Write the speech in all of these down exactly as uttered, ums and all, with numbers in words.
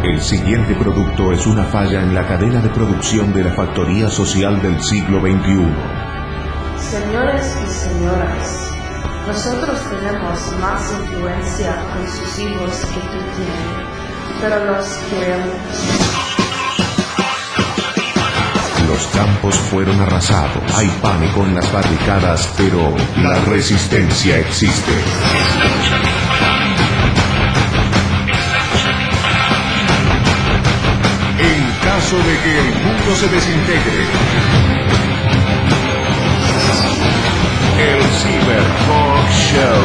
El siguiente producto es una falla en la cadena de producción de la factoría social del siglo veintiuno. Señores y señoras, nosotros tenemos más influencia con sus hijos que tú tienes, pero los queremos. Los campos fueron arrasados, hay pánico en las barricadas, pero la resistencia existe. En caso de que el mundo se desintegre, el Cyber Talk Show.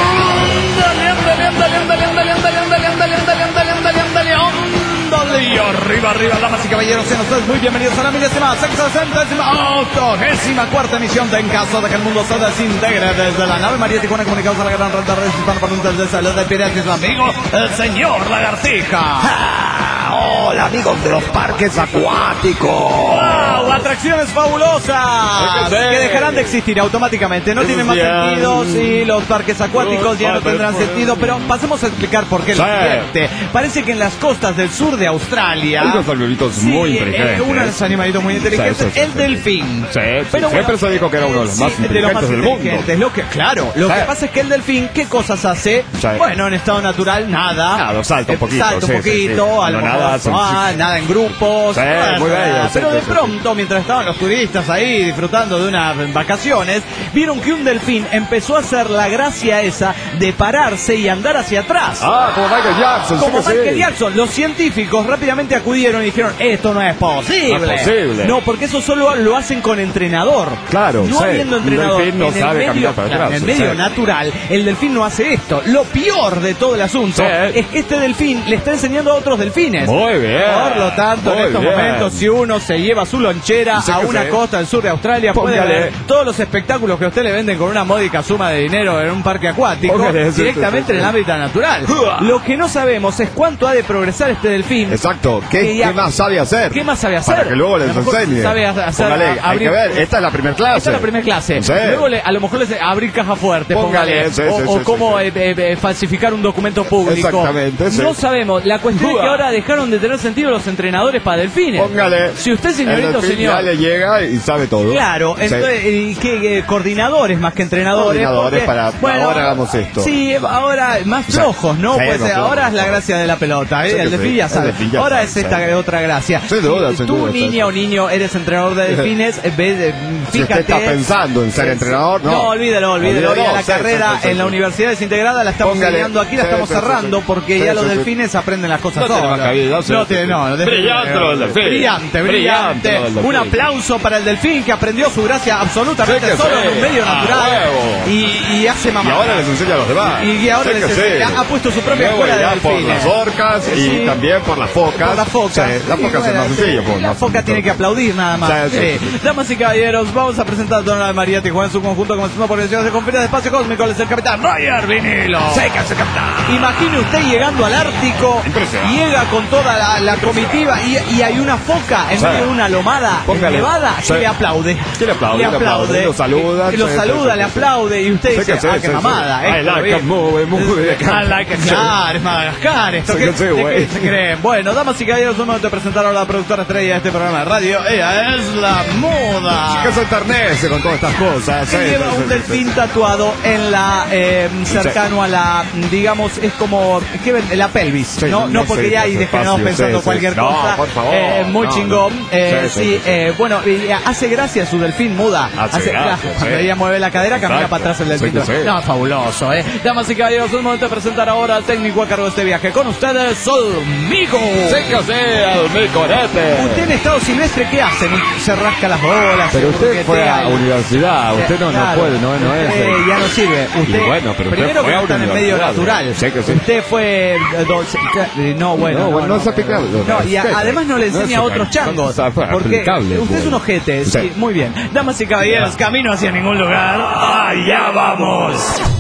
¡Ándale, ándale, ándale, ándale, ándale, ándale, ándale, ándale, ándale, ándale, ándale, ándale, ándale! Y arriba, arriba, damas y caballeros, sean ustedes muy bienvenidos a la milésima, sexagésima, octogésima cuarta emisión de En caso de que el mundo se desintegre desde la nave María Tijuana, comunicados a la gran red de redes hispanoparlantes de salud de Pirates, su amigo, el señor Lagartija. ¡Ja! Hola, amigos de los parques acuáticos. ¡Wow! Atracciones fabulosas que dejarán de existir automáticamente. No tienen más sentido si los parques acuáticos ya no tendrán sentido, pero pasemos a explicar por qué lo siguiente. Parece que en las costas del sur de Australia hay unos animalitos sí, muy inteligentes. Eh, unos animalitos muy inteligentes. Sí, sí, sí, el sí, delfín. Sí, sí, pero bueno, siempre se dijo que era uno de los sí, más inteligentes, de los más inteligentes del mundo. Lo que, claro, lo sí. que pasa es que el delfín, ¿qué cosas hace? Sí. Bueno, en estado natural, nada. Nada, salta un poquito. Salta un sí, poquito, sí, sí. a lo no, mejor, nada, son, ah, sí. nada en grupos. Sí, nada, muy bello. Pero sí, de sí, pronto, sí. mientras estaban los turistas ahí disfrutando de unas vacaciones, vieron que un delfín empezó a hacer la gracia esa de pararse y andar hacia atrás. Ah, como Michael Jackson. Como sí Michael sí. Jackson. Los científicos rápidamente acudieron y dijeron, esto no es posible. No es posible. No, porque eso solo lo hacen con entrenador. Claro, no sí. habiendo entrenador. Un delfín no en sabe el medio, caminar para atrás. En el medio sí. natural, el delfín no hace esto. Lo peor de todo el asunto sí. es que este delfín le está enseñando a otros delfines. Muy bien. Por lo tanto, Muy en estos bien. momentos, si uno se lleva su lonchera sí a una sí. costa del sur de Australia, Póngale. puede ver todos los espectáculos que a usted le venden con una módica suma de dinero en un parque acuático, Póngale, sí, directamente sí, sí, en el sí. ámbito natural. Lo que no sabemos es cuánto ha de progresar este delfín. Exacto. ¿Qué, que ya, ¿Qué más sabe hacer? ¿Qué más sabe hacer? Para que luego les enseñe. Sabe hacer, Póngale, hay abrir, que ver, esta es la primera clase. Esta es la primera clase. Sí. Luego le, a lo mejor les abrir caja fuerte, póngale. Póngale, sí, o sí, o sí, cómo sí, eh, eh, falsificar un documento público. Exactamente, sí. No sabemos. La cuestión es que ahora dejaron de tener sentido los entrenadores para delfines. Póngale. Si usted, señorito, el señor. ya le llega y sabe todo. Claro, sí. entonces, ¿y qué, eh, coordinadores más que entrenadores? Coordinadores porque, para, bueno, ahora hagamos esto. Sí, ahora más flojos, ¿no? Sí, pues más ahora flojos. es la gracia de la pelota, ¿eh? Sí, el delfín sí. ya sabe. El delfín ya ahora sabe, es esta sí. otra gracia. Sin duda, si sin tú, duda, niña sí. o niño, eres entrenador de delfines, en vez de, Si fíjate. usted está pensando en ser entrenador, no. No, olvídalo, olvídalo. Olvídalo, Ya la sí, carrera sí, sí, sí, en la sí. Universidad Desintegrada la estamos Póngale. enseñando aquí, la Sí, estamos sí, sí, cerrando sí. porque Sí, ya sí, los sí. delfines aprenden las cosas No tiene solos. más cabida, sí, No sí, tiene, sí. no. Brillante lo del delfín. Brillante, brillante. Brillante lo del delfín. Un aplauso para el delfín que aprendió su gracia absolutamente Sí que solo sí. en un medio Ah, natural. huevo. Y, y hace mamá. Y ahora les enseña a los demás. Y, y ahora Sí les que enseña- sí. ha puesto su propia Luego escuela de ya por delfines. las orcas y Sí. también por las focas. Por la foca. Sí, la Sí, foca es bueno, más sí. sencillo. pues, La más foca sencillo. tiene que aplaudir nada más. Sí, sí, Sí. Damas y caballeros, vamos a presentar a Dona de María Tijuana en su conjunto, comenzando por el señor de conferencia de espacio cósmico, él es el capitán Roger Vinilo. Sécase, capitán. Imagine usted llegando al Ártico, Impresionante. llega con toda la, la comitiva y, y hay una foca en Sí. medio de una lomada Póngale. nevada Sí. que le aplaude. Que le aplaude, Le le aplaude, aplaude. lo saluda, Y lo sí, saluda, sí, le sí, sí. aplaude y usted Sí dice, que sí, ah, sí, qué sí. mamada. I esto, like bien. it, move, move, I like it. Claro, es Madagascar esto. Sí ¿Qué, que sí, ¿de güey. qué se creen? Bueno, damas y caballeros, un momento de presentar ahora a la productora estrella de este programa de radio. Ella es la Moda. Que se enternece con todas estas cosas. Que sí, lleva sí, un sí, delfín sí. tatuado en la eh, cercano a la, digamos, es como ¿qué ven? La pelvis, Sí, no, no sí, porque sí, ya sí, hay sí, degenerados fácil, pensando sí, sí. cualquier No, cosa. por favor, Eh, muy no, chingón. no. Eh, Sí, sí, sí, sí, sí. eh, bueno, y hace gracia su delfín muda. Hace gracia, Cuando sí. ella mueve la cadera, camina Exacto. para atrás el delfín. Sí, sí, sí. No, fabuloso, eh. Damas y caballeros, un momento de presentar ahora al técnico a cargo de este viaje. Con ustedes, Solmigo. Sécase al mi corete. Usted en estado silvestre, ¿qué hace? Se rasca las bolas. Pero se usted fue burguetea a y- universidad, usted no, no Claro, puede, no, no es. usted eh. ya no sirve. Usted, Y bueno, pero usted primero fue que a no está en el medio universidad, natural. sí que sí. Usted fue. eh, do- eh, no, bueno. No, bueno, no es aplicable. No, y a- Respeto. además no le No enseña es a otros changos. aplicable. Porque Aplicable, usted es un bueno. ojete. Sí, Sí. muy bien. Damas y caballeros, camino hacia ningún lugar. ¡Allá vamos!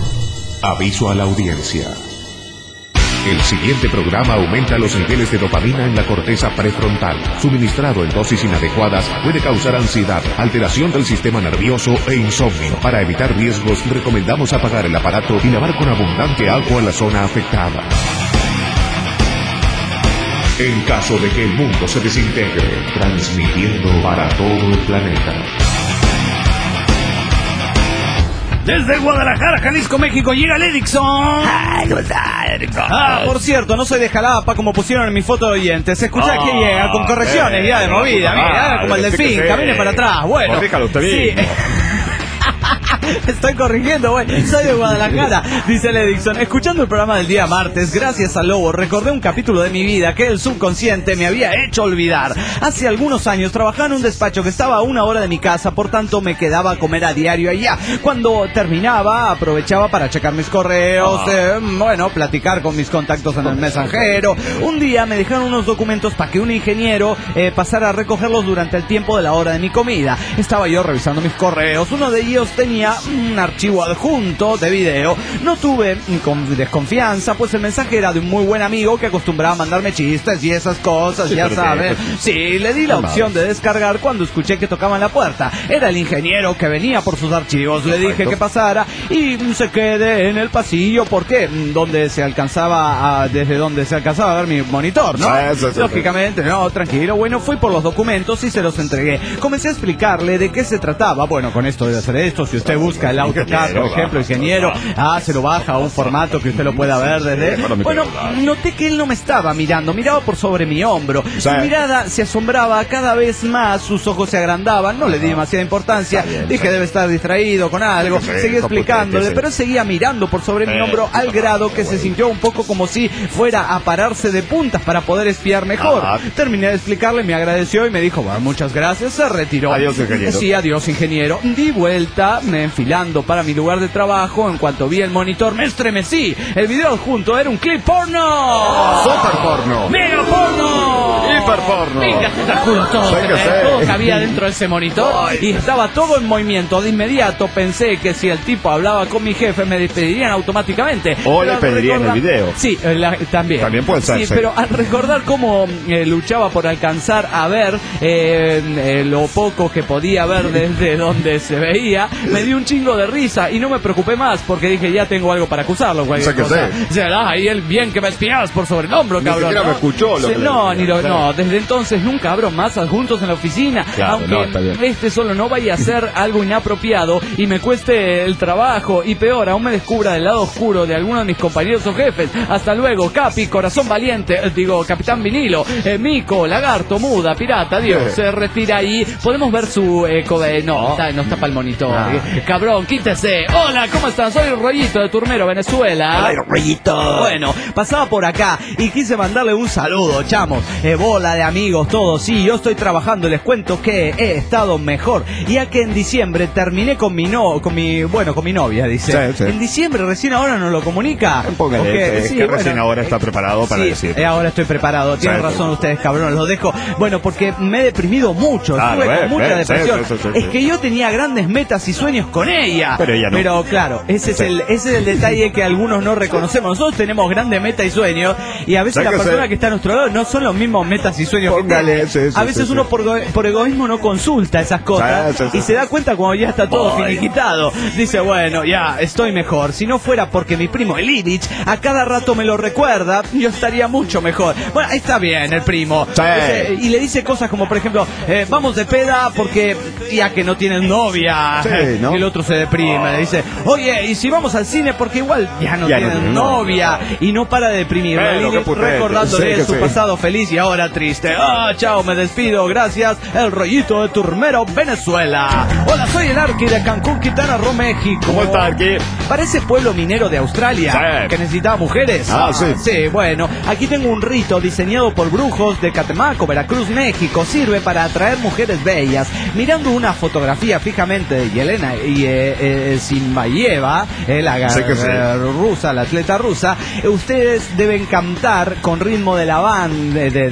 Aviso a la audiencia. El siguiente programa aumenta los niveles de dopamina en la corteza prefrontal. Suministrado en dosis inadecuadas puede causar ansiedad, alteración del sistema nervioso e insomnio. Para evitar riesgos, recomendamos apagar el aparato y lavar con abundante agua la zona afectada. en caso de que el mundo se desintegre, transmitiendo para todo el planeta. Desde Guadalajara, Jalisco, México, llega el Erickson. Ah, por cierto, no soy de Jalapa como pusieron en mi foto de oyentes. Escuchá oh, que llega con correcciones eh, ya de movida. Mira, ah, como el delfín, camine para atrás. Bueno, corríjalo usted sí. Estoy corrigiendo, güey. Soy de Guadalajara, dice el Edison. Escuchando el programa del día martes, gracias a Lobo, recordé un capítulo de mi vida que el subconsciente me había hecho olvidar. Hace algunos años trabajaba en un despacho que estaba a una hora de mi casa, por tanto me quedaba a comer a diario allá. Cuando terminaba, aprovechaba para checar mis correos, oh. eh, bueno, platicar con mis contactos en el mensajero. Un día me dejaron unos documentos para que un ingeniero eh, pasara a recogerlos durante el tiempo de la hora de mi comida. Estaba yo revisando mis correos. Uno de ellos tenía un archivo adjunto de video. No tuve con desconfianza, pues el mensaje era de un muy buen amigo que acostumbraba a mandarme chistes y esas cosas, sí, ya sabes. Sí, le di la opción de descargar cuando escuché que tocaban la puerta. Era el ingeniero que venía por sus archivos. Le dije que pasara y se quede en el pasillo porque donde se alcanzaba a, desde donde se alcanzaba a ver mi monitor, ¿no? Ah, eso, eso, Lógicamente, no, tranquilo. Bueno, fui por los documentos y se los entregué. Comencé a explicarle de qué se trataba. Bueno, con esto debe hacer esto. Si usted busca el AutoCAD, por ejemplo, ingeniero, ah, se lo baja a un formato que usted lo pueda ver desde... Bueno, noté que él no me estaba mirando, miraba por sobre mi hombro. Su mirada se asombraba cada vez más, sus ojos se agrandaban, no le di demasiada importancia, dije debe estar distraído con algo, seguí explicándole, pero él seguía mirando por sobre mi hombro al grado que se sintió un poco como si fuera a pararse de puntas para poder espiar mejor. Terminé de explicarle, me agradeció y me dijo, bueno, muchas gracias, se retiró. Adiós, ingeniero. Sí, adiós, ingeniero. Di vuelta, me enfilando para mi lugar de trabajo. En cuanto vi el monitor me estremecí. El video adjunto era un clip porno. Super porno. Mega porno. Hiper porno. Venga, se calculó todo. Que que todo cabía dentro de ese monitor. Ay. Y estaba todo en movimiento. De inmediato pensé que si el tipo hablaba con mi jefe me despedirían automáticamente. O le pedirían el video. Sí, la, también. También puede ser. Sí, sí, pero al recordar cómo eh, luchaba por alcanzar a ver eh, eh, lo poco que podía ver desde donde se veía, me dio un chingo de risa y no me preocupé más porque dije ya tengo algo para acusarlo. Cualquier cosa. Sé. O sea, ahí el bien que me espiabas por sobre el hombro, cabrón. Ni siquiera ¿no? me escuchó lo sí, que No, le ni lo, no, desde entonces nunca abro más adjuntos en la oficina. Claro, aunque no, está bien. este solo no vaya a ser algo inapropiado y me cueste el trabajo y peor, aún me descubra del lado oscuro de alguno de mis compañeros o jefes. Hasta luego, Capi, corazón valiente, eh, digo, Capitán Vinilo, eh, Mico, Lagarto, Muda, Pirata, Dios, se retira ahí. Podemos ver su... Eh, cobe... No, está, no está para el monitor. Ah. Eh, cabrón, quítese. Hola, ¿cómo están? Soy el Rollito de Turmero, Venezuela. Hola, Rollito. Bueno, pasaba por acá y quise mandarle un saludo, chamos. Eh, bola de amigos, todos. Sí, yo estoy trabajando y les cuento que he estado mejor. Ya que en diciembre terminé con mi no, con mi, bueno, con mi novia, dice. Sí, sí. En diciembre recién ahora nos lo comunica. Póngale, okay, es sí, que bueno, recién ahora está preparado para sí, decir. Eh, ahora estoy preparado. Tienen sí, razón sí. ustedes, cabrones, los dejo. Bueno, porque me he deprimido mucho, claro, estuve eh, con mucha eh, depresión. Sí, sí, sí, es sí. que yo tenía grandes metas y sueños con ella. Pero ella no. Pero claro, ese es el, ese es el detalle que algunos no reconocemos. Nosotros tenemos grandes metas y sueños y a veces la persona que está a nuestro lado no son los mismos metas y sueños. Póngale, sí, sí, a veces sí, uno sí. Por, por egoísmo no consulta esas cosas sí, sí, sí. y se da cuenta cuando ya está todo Boy. finiquitado. Dice, bueno, ya estoy mejor. Si no fuera porque mi primo el Illich a cada rato me lo recuerda, yo estaría mucho mejor. Bueno, ahí está bien el primo. Sí. Dice, y le dice cosas como, por ejemplo, eh, vamos de peda porque ya que no tienen novia. Sí, ¿no? Y el otro se deprime. Oh. Le dice, oye, y si vamos al cine porque igual ya no ya tienen no, novia. No. Y no para de deprimirme. Illich, recordándole sí, su sí. pasado feliz y ahora triste. Ah, chao, me despido. Gracias. El Rollito de Turmero, Venezuela. Hola, soy el Arqui de Cancún, Quintana Roo, México. ¿Cómo está, Arqui? Parece pueblo minero de Australia sí. que necesitaba mujeres. Ah, sí. Sí, bueno, aquí tengo un rito diseñado por brujos de Catemaco, Veracruz, México. Sirve para atraer mujeres bellas. Mirando una fotografía fijamente de Yelena y eh, eh, Zimbayeva, eh, la sí sí. eh, rusa, la atleta rusa, eh, ustedes deben cantar con ritmo de la banda, de, de la bamba.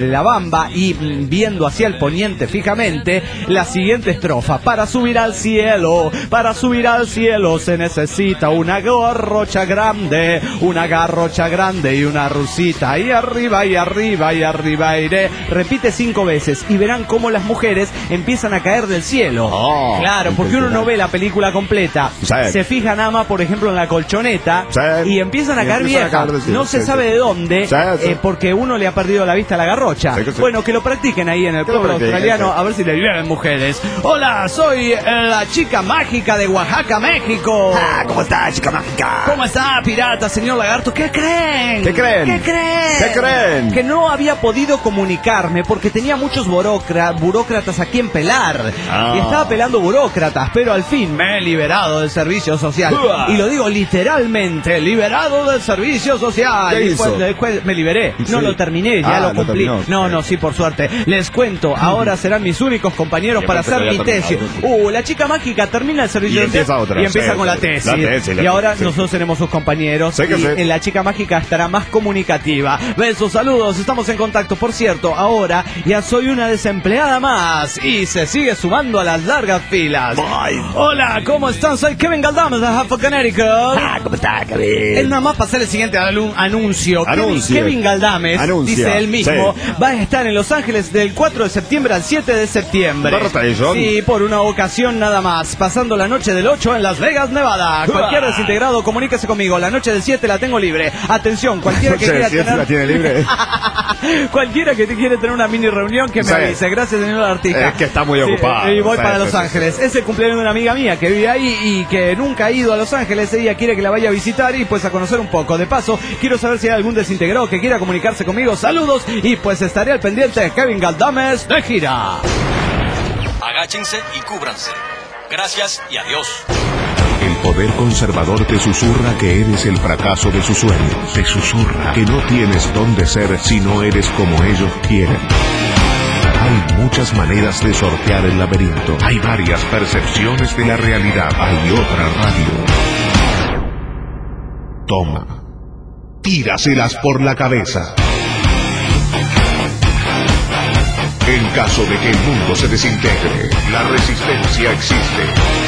samba y mm, viendo hacia el poniente fijamente la siguiente estrofa. Para subir al cielo, para subir al cielo se necesita una garrocha grande, una garrocha grande y una rusita. Y arriba, y arriba, y arriba iré. Repite cinco veces y verán cómo las mujeres empiezan a caer del cielo. Oh, claro, porque uno no ve la película completa. Sí. Se fija nada más, por ejemplo, en la colchoneta. Sí. Y empiezan a y caer viejas. No se sí, sabe sí. de dónde, sí, sí. Eh, porque uno le ha perdido la vista a la garrocha. Sí, sí. Bueno, que lo practiquen ahí en el pueblo australiano, sí. a ver si le vienen mujeres. Hola, soy la chica mágica de Oaxaca, México. Ah, ¿cómo está, chica mágica? ¿Cómo está, pirata, señor lagarto? ¿Qué creen? ¿Qué creen? ¿Qué creen? ¿Qué creen? Que no había podido comunicarme porque tenía muchos burócratas, burócratas a quien pelar. Ah. Y estaba pelando burócratas, pero al fin me he liberado del servicio social. Uh. Y lo digo literalmente, liberado del servicio social. ¿Qué hizo? Después, después me liberé. Sí. No lo terminé, ya ah, lo cumplí. Lo no, no, sí, por suerte. Les cuento, ahora serán mis únicos compañeros para hacer mi tesis. Uh, la chica mágica termina el servicio y empieza otra. Y empieza sí, con la tesis. La tesis la y ahora sí. nosotros seremos sus compañeros. Sí, y sí. la chica mágica estará más comunicativa. Besos, saludos, estamos en contacto. Por cierto, ahora ya soy una desempleada más y se sigue sumando a las largas filas. Bye. Hola, ¿cómo están? Soy Kevin Galdames de Hartford, Connecticut. Ah, ¿cómo está, Kevin? Es nada más para hacer el siguiente anuncio. Anuncio. Kevin, Kevin Galdames, Anuncia. dice él mismo, sí. va a estar en Los Ángeles del cuatro de septiembre al siete de septiembre. Sí, por una ocasión nada más. Pasando la noche del ocho en Las Vegas, Nevada. Cualquier desintegrado, comuníquese conmigo. La noche del siete la tengo libre. Atención, cualquiera que quiera tener... la tiene libre. Cualquiera que te quiere tener una mini reunión que me sí. avise. Gracias, señor artista. Es que está muy ocupado. Sí, y voy sí, para sí, Los sí, Ángeles. Sí, sí. Es el cumpleaños de una amiga mía que vive ahí y que nunca ha ido a Los Ángeles. Ella quiere que la vaya a visitar y pues a conocer un poco. De paso, quiero saber si hay algún desintegrado que quiera comunicarse conmigo. Saludos y pues estaré al pendiente de Kevin Galdames de gira. Agáchense y cúbranse. Gracias y adiós. El poder conservador te susurra que eres el fracaso de sus sueños. Te susurra que no tienes dónde ser si no eres como ellos quieren. Hay muchas maneras de sortear el laberinto. Hay varias percepciones de la realidad. Hay otra radio. Toma. Tíraselas por la cabeza. En caso de que el mundo se desintegre, la resistencia existe.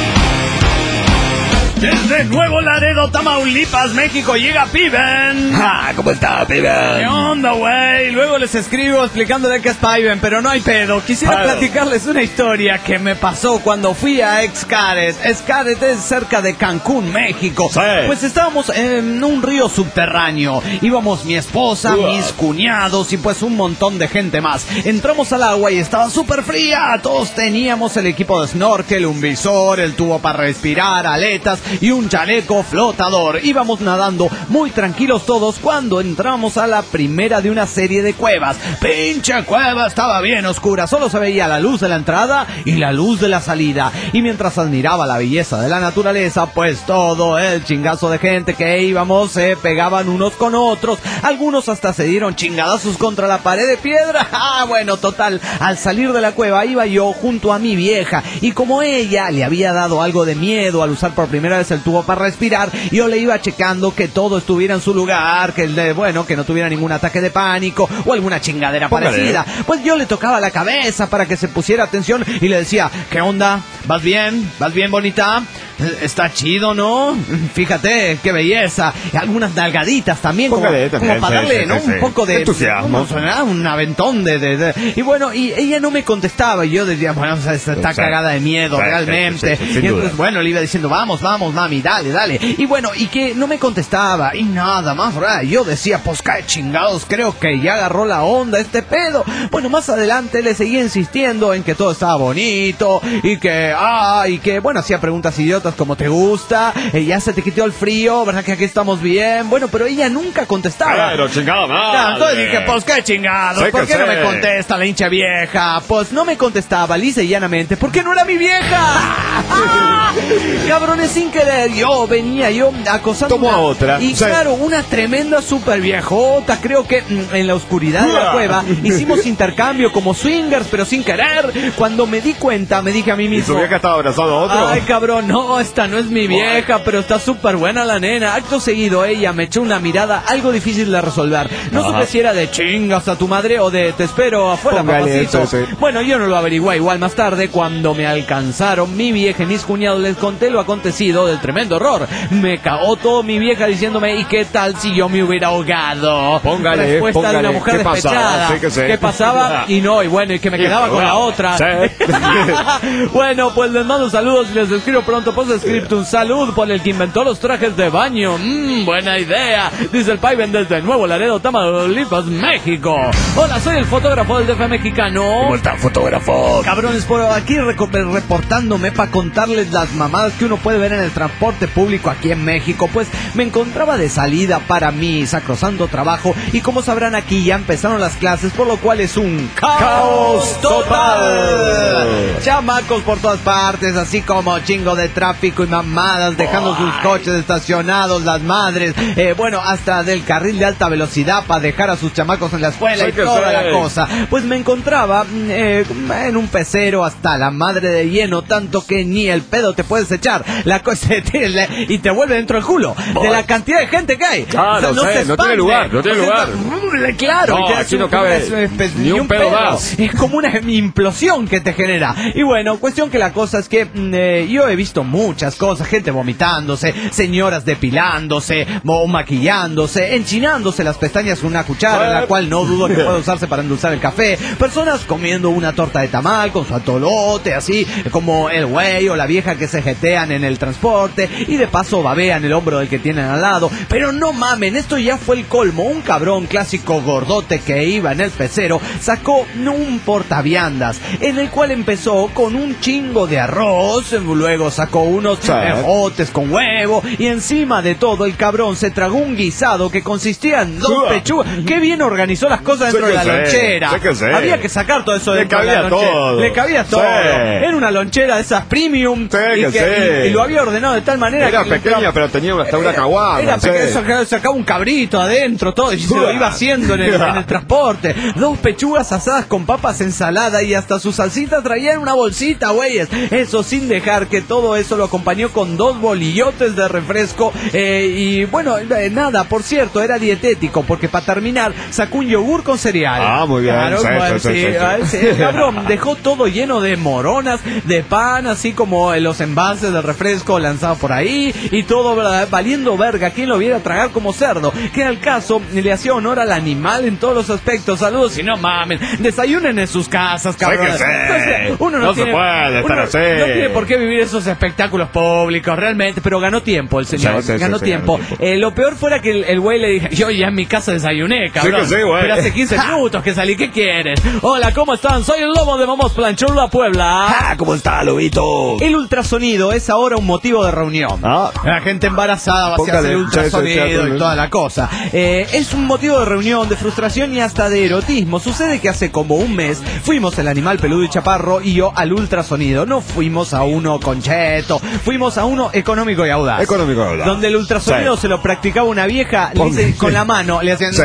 Desde Nuevo Laredo, Tamaulipas, México, llega Piven. Ah, ¿cómo está, Piven? ¿Qué onda, güey? Luego les escribo explicándole qué es Piven, pero no hay pedo. Quisiera Hello. platicarles una historia que me pasó cuando fui a Xcaret. Xcaret es cerca de Cancún, México. Sí. Pues estábamos en un río subterráneo. Íbamos mi esposa, uh. mis cuñados y pues un montón de gente más. Entramos al agua y estaba súper fría. Todos teníamos el equipo de snorkel, un visor, el tubo para respirar, aletas y un chaleco flotador. Íbamos nadando muy tranquilos todos cuando entramos a la primera de una serie de cuevas. Pinche cueva, estaba bien oscura, solo se veía la luz de la entrada y la luz de la salida. Y mientras admiraba la belleza de la naturaleza, pues todo el chingazo de gente que íbamos se pegaban unos con otros. Algunos hasta se dieron chingadazos contra la pared de piedra. Ah, bueno, total, al salir de la cueva iba yo junto a mi vieja y como ella le había dado algo de miedo al usar por primera vez el tubo para respirar, yo le iba checando que todo estuviera en su lugar, que de, bueno, que no tuviera ningún ataque de pánico o alguna chingadera Póngale. parecida. Pues yo le tocaba la cabeza para que se pusiera atención y le decía, ¿qué onda? ¿Vas bien? ¿Vas bien, bonita? Está chido, ¿no? Fíjate, qué belleza. Y algunas nalgaditas también, como, también, como para darle, sí, ¿no? Sí, sí. Un poco de entusiasmo. Un, un aventón de, de, de... Y bueno, y ella no me contestaba. Y yo decía, bueno, o sea, está sí, cagada de miedo, sí, realmente. Sí, sí, sí, y entonces, duda. bueno, le iba diciendo, vamos, vamos, mami, dale, dale. Y bueno, y que no me contestaba. Y nada más, ¿verdad? Yo decía, pues cae chingados, creo que ya agarró la onda este pedo. Bueno, más adelante le seguía insistiendo en que todo estaba bonito. Y que, ah, y que, bueno, hacía preguntas idiotas como te gusta, eh, ya se te quitó el frío, ¿verdad que aquí estamos bien? Bueno, pero ella nunca contestaba. Claro, chingada madre. Ya, entonces dije, pues qué chingados, ¿por qué no me contesta la hincha vieja? Pues no me contestaba, lisa y llanamente, porque no era mi vieja. ¡Ah! Cabrones, sin querer, yo venía yo acosando Tomo una, a otra. Y o sea, claro, una tremenda super viejota, creo que mm, en la oscuridad de la cueva hicimos intercambio como swingers, pero sin querer. Cuando me di cuenta, me dije a mí mismo, ¿y su vieja estaba abrazando a otro? Ay, cabrón, no, no, esta no es mi vieja, pero está súper buena la nena. Acto seguido ella me echó una mirada algo difícil de resolver. No supe si era de chingas a tu madre o de te espero afuera, Póngale, papacito. eso, sí. Bueno, yo no lo averigué. Igual más tarde, cuando me alcanzaron mi vieja y mis cuñados, les conté lo acontecido del tremendo horror. Me cagó todo mi vieja diciéndome, ¿y qué tal si yo me hubiera ahogado? Póngale, Respuesta póngale. de una mujer ¿Qué despechada. pasaba? Sí que sé. ¿Qué pasaba? Y no, y bueno, y que me quedaba con la otra. Sí. Bueno, pues les mando saludos y les escribo pronto post-scriptum. Salud por el que inventó los trajes de baño. Mmm, buena idea. Dice el Paiven desde Nuevo Laredo, Tamaulipas, México. Hola, soy el fotógrafo del D F mexicano. ¿Cómo está, fotógrafo? Cabrones, por aquí reco- reportándome para contarles las mamadas que uno puede ver en el transporte público aquí en México. Pues me encontraba de salida para mi sacrosanto trabajo y como sabrán aquí ya empezaron las clases, por lo cual es un caos total. Chamacos por todas partes, así como chingo de tráfico y mamadas, dejando sus coches estacionados, las madres, eh, bueno, hasta del carril de alta velocidad para dejar a sus chamacos en la escuela Sí y que toda sí. la cosa. Pues me encontraba eh, en un pecero hasta la madre de lleno, tanto que ni el pedo te puedes echar. La cosa y te vuelve dentro del culo de la cantidad de gente que hay. Claro, O sea, sí, se no tiene expande. lugar, no tiene O sea, lugar. Claro, No, y te aquí hace no un- cabe es- es- ni un pedo más. Es como una implosión que te genera. Y bueno, cuestión que la cosa es que mm, eh, yo he visto muchas cosas, gente vomitándose, señoras depilándose, o maquillándose, enchinándose las pestañas con una cuchara, la cual no dudo que pueda usarse para endulzar el café, personas comiendo una torta de tamal con su atolote, así como el güey o la vieja que se jetean en el transporte y de paso babean el hombro del que tienen al lado. Pero no mamen, esto ya fue el colmo. Un cabrón clásico gordote que iba en el pecero sacó un portaviandas en el cual empezó con un chingo de arroz, luego sacó unos Sí. ejotes con huevo y encima de todo el cabrón se tragó un guisado que consistía en dos Uah. pechugas. Qué bien organizó las cosas dentro Sí de la que sé, lonchera. sí que sé. Había que sacar todo eso Le dentro de la cabía lonchera. todo. Le cabía todo. Sí. Era una lonchera de esas premium Sí y, que que- sí. y- y lo había ordenado de tal manera Era que pequeña, pero tenía hasta una caguama. era sí. pequeño, sacaba, sacaba un cabrito adentro, todo, y se lo iba haciendo en el, en el transporte. Dos pechugas asadas con papas, ensalada y hasta su salsita traía en una bolsita, güeyes. Eso sin dejar que todo eso lo acompañó con dos bolillotes de refresco. Eh, y bueno, eh, nada, por cierto, era dietético, porque para terminar sacó un yogur con cereal. Ah, muy bien. Claro, Sí, bueno, sí, sí, sí, sí. ah, sí, el cabrón dejó todo lleno de moronas, de pan, así como en los envases de refresco lanzados por ahí, y todo ¿verdad? Valiendo verga. ¿Quién lo viera tragar como cerdo? Que al caso le hacía honor al animal en todos los aspectos. Saludos y no mamen, desayunen en sus casas, cabrón. Sí que sí. Entonces, uno no, No se tiene, puede estar uno así. no tiene por qué vivir esos espectáculos públicos, realmente, pero ganó tiempo el señor, Sí, sí, ganó, sí, sí, tiempo. ganó tiempo. Eh, lo peor fuera que el, el güey le dije, yo ya en mi casa desayuné, cabrón. Sí que sí, güey. Pero hace quince minutos que salí, ¿qué quieres? Hola, ¿cómo están? Soy el lobo de Momos Planchula, Puebla. Ah, ¿cómo está, lobito? El ultrasonido es ahora un motivo de reunión. Ah. La gente embarazada va a Póngale, hacer el ultrasonido sí, sí, sí, y toda la cosa. Eh, es un motivo de reunión, de frustración y hasta de erotismo. Sucede que hace como un mes fuimos el animal peludo y chaparro y yo al ultrasonido. No fuimos a uno concheto, fuimos a uno económico y audaz. Económico y audaz. Donde el ultrasonido Sí. se lo practicaba una vieja, le Póngale. dice, con la mano, le hacían...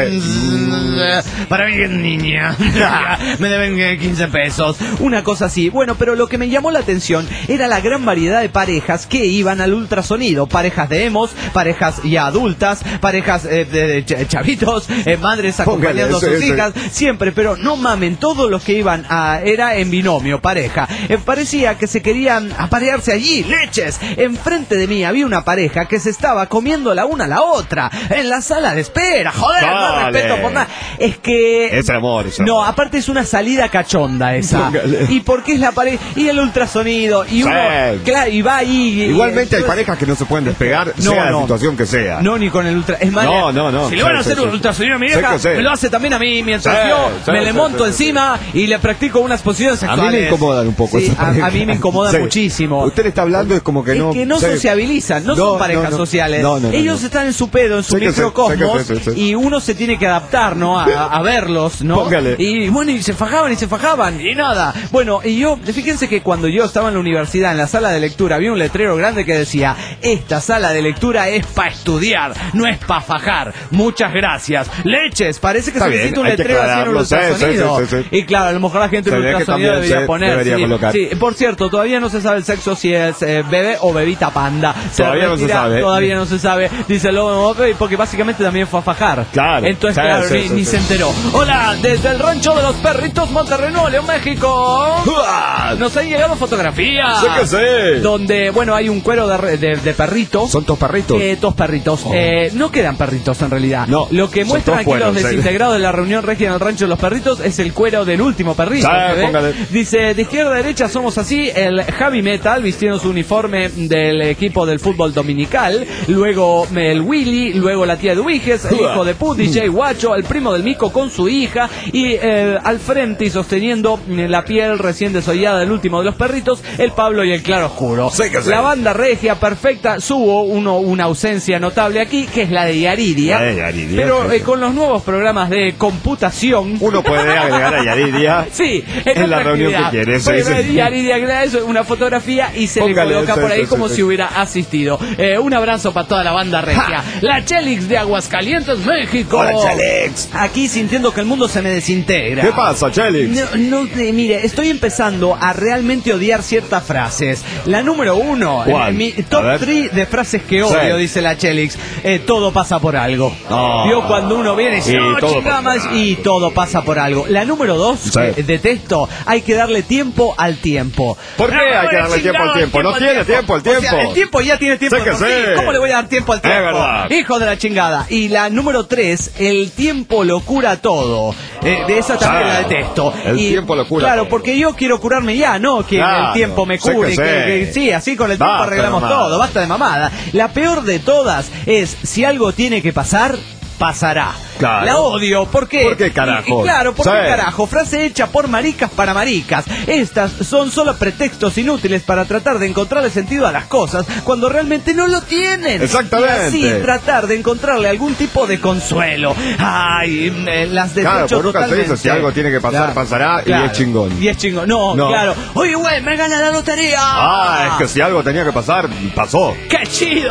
Sí. Para mí que es niña. Me deben eh, quince pesos. Una cosa así. Bueno, pero lo que me llamó la atención era la gran variedad de parejas que iban al ultrasonido. Parejas de emos, parejas ya adultas, parejas eh, de, de ch- chavitos, eh, madres acompañando Póngale, a sus sí, sí. hijas. Siempre, pero no mamen, todos los que iban a, era en binomio, pareja. Eh, parecía que se querían aparearse allí, leches. Enfrente de mí había una pareja que se estaba comiendo la una a la otra en la sala de espera. Joder, no Dale. respeto por nada. Es que... Es amor, es amor. No, aparte es una salida cachonda esa. Póngale. ¿Y por qué es la pareja? Y el ultrasonido. Y Sí. uno, claro, y va ahí. y- Igualmente hay y- parejas que no se pueden despegar, No, sea no. la situación que sea. No, ni con el ultra. Es más, No, no, no. si le van a Sí, hacer sí, un sí. ultrasonido a mi Sí vieja, que sí. me lo hace también a mí mientras Sí, yo sí, me le sí, monto sí, encima y le practico unas posiciones A sexuales. mí me incomodan un poco Sí, esas a, parejas. a mí me incomoda Sí. muchísimo. Usted le está hablando es como que es no... que no sí. sociabilizan, no, No, son parejas no, no. sociales. No, no, no, Ellos no. están en su pedo, en su Sí que sí, microcosmos, sí que sí, sí, sí. y uno se tiene que adaptar, ¿no? A, a verlos, ¿no? Póngale. Y bueno, y se fajaban y se fajaban, y nada. Bueno, y yo, fíjense que cuando yo estaba en la universidad, en la sala de lectura, había un letrero grande que decía, esta sala de lectura es para estudiar, no es para fajar. Muchas gracias. Leches, parece que Está se bien, necesita un hay que letrero haciendo un aclararlo, sí, sí, ultrasonido. sí, sí, sí. Y claro, a lo mejor la gente Se en ve que ultrasonido también debería se poner. debería sí, colocar. sí. Por cierto, todavía no se sabe el sexo si es eh, bebé o bebita Panda. Se Todavía retira, no se sabe. Todavía no se sabe, dice el Lobo, porque básicamente también fue a fajar. Claro. Entonces, Sí, claro, sí, ni, sí, ni sí. se enteró. Hola, desde el rancho de los perritos, Monterrey, Nuevo León, México. Nos han llegado fotografías. Sé que sé. Donde, bueno, hay un cuero de, re- de, de perrito. ¿Son tus perritos? Eh, dos perritos. Oh. Eh, no quedan perritos en realidad. No, Lo que son muestran todos aquí cueros, los sí. desintegrados de la reunión regia en el rancho de los perritos es el cuero del último perrito. Sí, ¿se ve? póngale. Dice, de izquierda a derecha somos así, el Javi Metal vistiendo su uniforme del equipo del fútbol dominical, luego el Willy, luego la tía de Uiges, el hijo de Put, D J Guacho, el primo del Mico con su hija y eh, al frente y sosteniendo la piel recién desollada del último de los perritos, el Pablo y el Claro Oscuro. Sí que sí. La banda regia perfecta, subo uno, una ausencia notable aquí, que es la de Yaridia, La de Yaridia, pero sí. eh, con los nuevos programas de computación. Uno puede agregar a Yaridia. Sí, En otra la reunión que actividad. quiere, sí, Porque sí. Yaridia agrega eso, una fotografía y se Póngale, le coloca sí, por ahí sí, como sí, si sí. hubiera asistido. Eh, un abrazo para toda la banda regia. La Chelix de Aguascalientes, México. Hola, Chelix. Aquí sintiendo que el mundo se me desintegra. ¿Qué pasa, Chelix? No, no, eh, mire, estoy empezando a realmente odiar ciertas frases. La número uno, ¿Cuál? en mi A top ver. tres de frases que odio, Sí. dice la Chelix. Eh, todo pasa por algo. Ah. Vio cuando uno viene y dice, Y "Oh, todo chingada pasa más", por y todo pasa por algo. La número dos, Sí. que detesto, hay que darle tiempo al tiempo. ¿Por qué hay que darle tiempo al tiempo? No tiene tiempo al tiempo. O sea, el tiempo ya tiene tiempo. Sé que de por sí. sí. ¿Cómo le voy a dar tiempo al tiempo? verdad. Hijo de la chingada. Y la número tres, el tiempo lo cura todo. Eh, de esa también Sí. la detesto. El Y, tiempo lo cura Claro, todo. porque yo quiero curarme ya, no que Claro, el tiempo me sé que cure. sí. que- que- sí, así con el tiempo Basta de arreglamos mamada. todo. Basta de mamada. La peor de todas es, si algo tiene que pasar, pasará. Claro. La odio, ¿por qué? ¿Por qué carajo? Y- y claro, ¿por Sí. qué carajo? Frase hecha por maricas para maricas. Estas son solo pretextos inútiles para tratar de encontrarle sentido a las cosas cuando realmente no lo tienen. Exactamente. Y así tratar de encontrarle algún tipo de consuelo. Ay, me las desecho Claro, por nunca se totalmente. dice, si algo tiene que pasar, pasará, y es chingón. Y es chingón. No, No. claro. Oye, güey, me gana la lotería. Ah, es que si algo tenía que pasar, pasó. ¡Qué chido!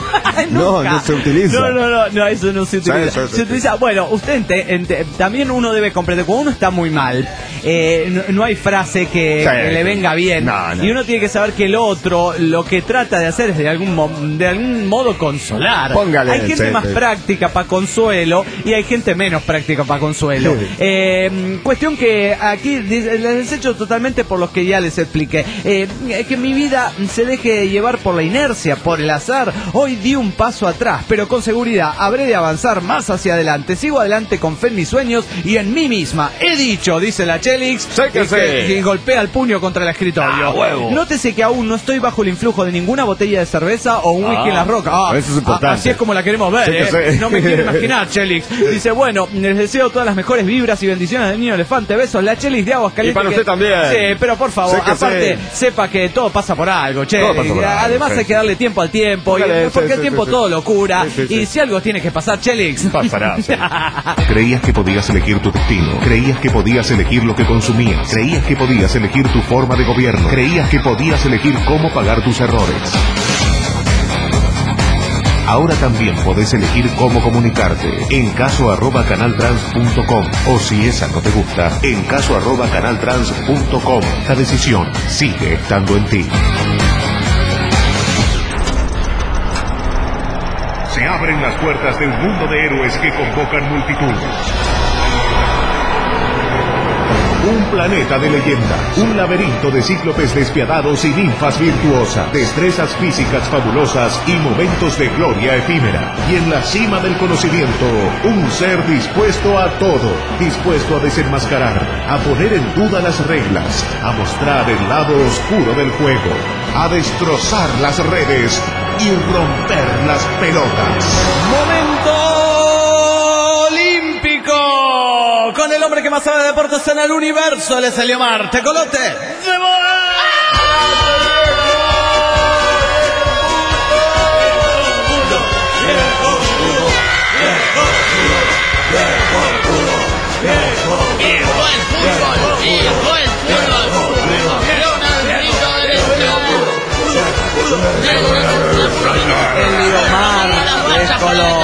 No, Nunca. no se utiliza. No, no, no, no, eso no se utiliza. Sí, sí, sí, se utiliza, bueno, usted ente- ente- también uno debe comprender, cuando uno está muy mal, eh, no, no hay frase que, Sí. que le venga bien. No, no. Y uno tiene que saber que el otro lo que trata de hacer es de algún, mo- de algún modo consolar. Póngale, hay gente sí, más sí. práctica para consuelo y hay gente menos práctica para consuelo. Sí. Eh, cuestión que aquí dice- les desecho totalmente por los que ya les expliqué. Eh, que mi vida se deje llevar por la inercia, por el azar. Hoy di un paso atrás, pero con seguridad habré de avanzar más hacia adelante. Sigo adelante con fe en mis sueños y en mí misma. He dicho, dice la Chelix, Sé que y, sí. y golpea el puño contra el escritorio. Ah, huevo. Nótese que aún no estoy bajo el influjo de ninguna botella de cerveza o un whisky Ah, en las rocas. Ah, eso es importante. a- así es como la queremos ver, Sé que ¿eh? sí. No me quiero imaginar, Chelix. Dice, bueno, les deseo todas las mejores vibras y bendiciones del niño elefante. Besos, la Chelix de Aguascalientes. Y para que- usted también. Sí, pero por favor, Sé que aparte, sí. sepa que todo pasa por algo, Chelix. Todo pasa por algo, Además sí. hay que darle tiempo al tiempo, y- Póngale, porque sí, el sí, tiempo sí, todo sí. lo cura. Sí, sí, y sí. si algo tiene que pasar, Chelix. Pasará, sí. Creías que podías elegir tu destino. Creías que podías elegir lo que consumías. Creías que podías elegir tu forma de gobierno. Creías que podías elegir cómo pagar tus errores. Ahora también podés elegir cómo comunicarte. En caso arroba canaltrans punto com. O si esa no te gusta, en caso arroba canaltrans punto com. La decisión sigue estando en ti. Se abren las puertas de un mundo de héroes que convocan multitudes. Un planeta de leyenda, un laberinto de cíclopes despiadados y ninfas virtuosas, destrezas físicas fabulosas y momentos de gloria efímera. Y en la cima del conocimiento, un ser dispuesto a todo, dispuesto a desenmascarar, a poner en duda las reglas, a mostrar el lado oscuro del juego, a destrozar las redes y romper las pelotas. ¡Momento olímpico! Con el hombre que más sabe de deportes en el universo, le salió Mar Tecolote. El Omar. de